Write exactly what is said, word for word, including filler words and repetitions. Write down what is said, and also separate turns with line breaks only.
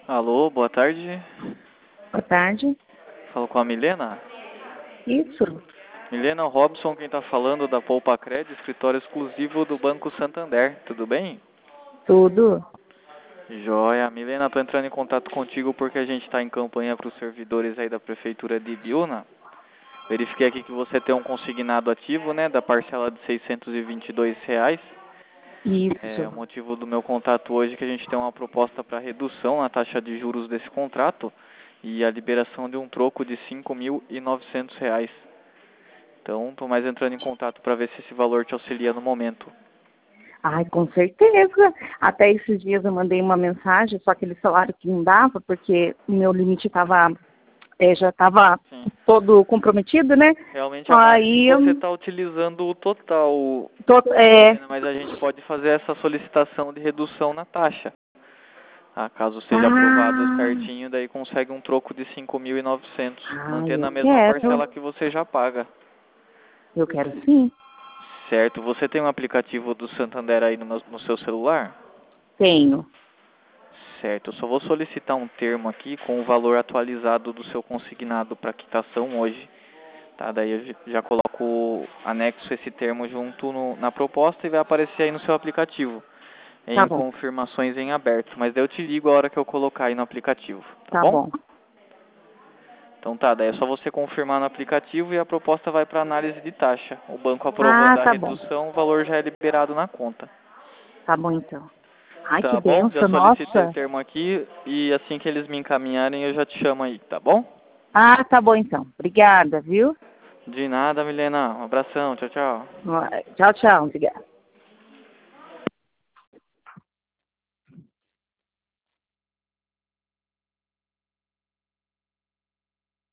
Alô, boa tarde.
Boa tarde.
Falo com a Milena.
Isso.
Milena Robson, quem está falando da Poupa Cred, escritório exclusivo do Banco Santander. Tudo bem?
Tudo.
Joia. Milena, estou entrando em contato contigo porque a gente está em campanha para os servidores aí da Prefeitura de Ibiúna. Verifiquei aqui que você tem um consignado ativo, né, da parcela de seiscentos e vinte e dois reais.
Isso.
É, o motivo do meu contato hoje é que a gente tem uma proposta para redução na taxa de juros desse contrato e a liberação de um troco de cinco mil e novecentos reais. Então, estou mais entrando em contato para ver se esse valor te auxilia no momento.
Ai, com certeza. Até esses dias eu mandei uma mensagem, só que eles falaram que não dava, porque o meu limite tava, é, já estava todo comprometido, né?
Realmente, a
Aí
Márcia, você
eu...
está utilizando o total,
Tô, é...
mas a gente pode fazer essa solicitação de redução na taxa. Ah, caso seja aprovado
Ah,
certinho, daí consegue um troco de cinco mil e novecentos,
ai,
mantendo
eu
a mesma
quero.
parcela que você já paga.
Eu quero sim.
Certo, você tem um aplicativo do Santander aí no, meu- no seu celular?
Tenho.
Certo, eu só vou solicitar um termo aqui com o valor atualizado do seu consignado para quitação hoje. Tá, daí eu j- já coloco anexo esse termo junto no, na proposta e vai aparecer aí no seu aplicativo,
Tá
em
bom.
confirmações em aberto. Mas daí eu te ligo a hora que eu colocar aí no aplicativo, tá
Tá
bom?
bom.
Então tá, daí é só você confirmar no aplicativo e a proposta vai para análise de taxa. O banco
Ah,
aprovando a
tá bom.
redução, o valor já é liberado na conta.
Tá bom, então. Ai, que
Tá bom? Já
benção,
solicitei o
nossa.
termo aqui e assim que eles me encaminharem eu já te chamo aí, tá bom?
Ah, tá bom, então. Obrigada, viu?
De nada, Milena. Um abração. Tchau, tchau.
Tchau, tchau. Obrigada.